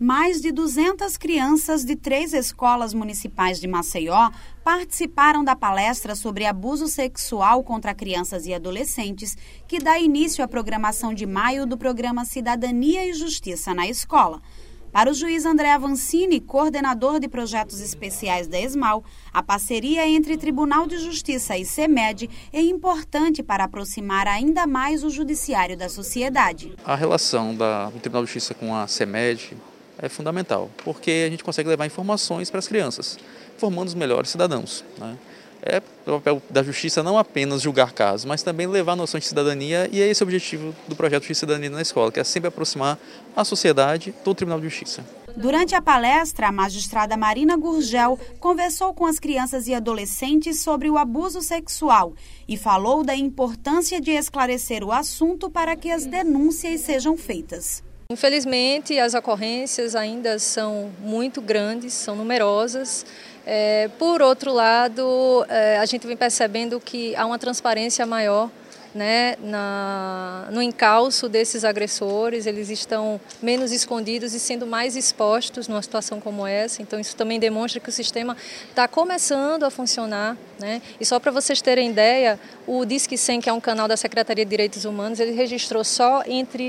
Mais de 200 crianças de 3 escolas municipais de Maceió participaram da palestra sobre abuso sexual contra crianças e adolescentes, que dá início à programação de maio do programa Cidadania e Justiça na Escola. Para o juiz André Avancini, coordenador de projetos especiais da ESMAL, a parceria entre Tribunal de Justiça e CEMED é importante para aproximar ainda mais o judiciário da sociedade. A relação do Tribunal de Justiça com a CEMED é fundamental, porque a gente consegue levar informações para as crianças, formando os melhores cidadãos, né? É o papel da justiça não apenas julgar casos, mas também levar noções de cidadania, e é esse o objetivo do projeto de cidadania na escola, que é sempre aproximar a sociedade do Tribunal de Justiça. Durante a palestra, a magistrada Marina Gurgel conversou com as crianças e adolescentes sobre o abuso sexual e falou da importância de esclarecer o assunto para que as denúncias sejam feitas. Infelizmente, as ocorrências ainda são muito grandes, são numerosas. Por outro lado, a gente vem percebendo que há uma transparência maior, né, no encalço desses agressores. Eles estão menos escondidos e sendo mais expostos numa situação como essa. Então isso também demonstra que o sistema está começando a funcionar, né? E só para vocês terem ideia, o Disque 100, que é um canal da Secretaria de Direitos Humanos, ele registrou só entre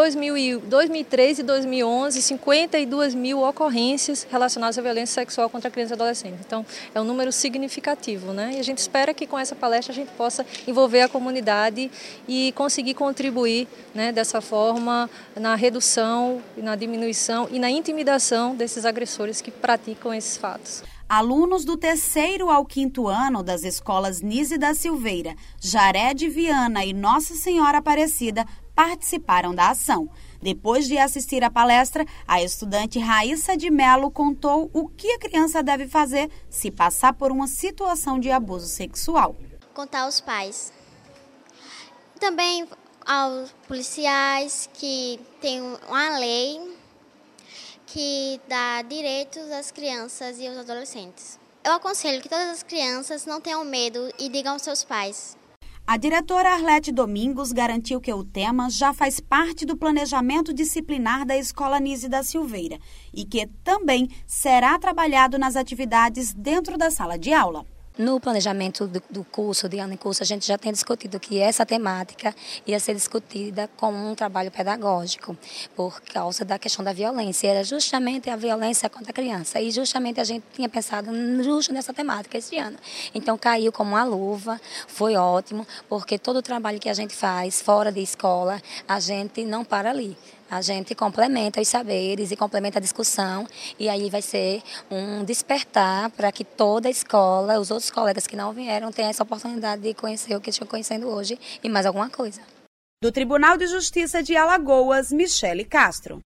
2003 e 2011 52 mil ocorrências relacionadas à violência sexual contra crianças e adolescentes. Então é um número significativo, né? E a gente espera que com essa palestra a gente possa envolver a comunidade e conseguir contribuir, né, dessa forma na redução, na diminuição e na intimidação desses agressores que praticam esses fatos. Alunos do 3º ao 5º ano das escolas Nise da Silveira, Jaré de Viana e Nossa Senhora Aparecida participaram da ação. Depois de assistir à palestra, a estudante Raíssa de Melo contou o que a criança deve fazer se passar por uma situação de abuso sexual. Contar aos pais. Também aos policiais, que tem uma lei que dá direitos às crianças e aos adolescentes. Eu aconselho que todas as crianças não tenham medo e digam aos seus pais. A diretora Arlete Domingos garantiu que o tema já faz parte do planejamento disciplinar da Escola Nise da Silveira e que também será trabalhado nas atividades dentro da sala de aula. No planejamento do curso, de ano em curso, a gente já tem discutido que essa temática ia ser discutida como um trabalho pedagógico, por causa da questão da violência. Era justamente a violência contra a criança, e justamente a gente tinha pensado justo nessa temática esse ano. Então caiu como uma luva, foi ótimo, porque todo o trabalho que a gente faz fora de escola, a gente não para ali. A gente complementa os saberes e complementa a discussão, e aí vai ser um despertar para que toda a escola, os outros colegas que não vieram, tenham essa oportunidade de conhecer o que estão conhecendo hoje e mais alguma coisa. Do Tribunal de Justiça de Alagoas, Michele Castro.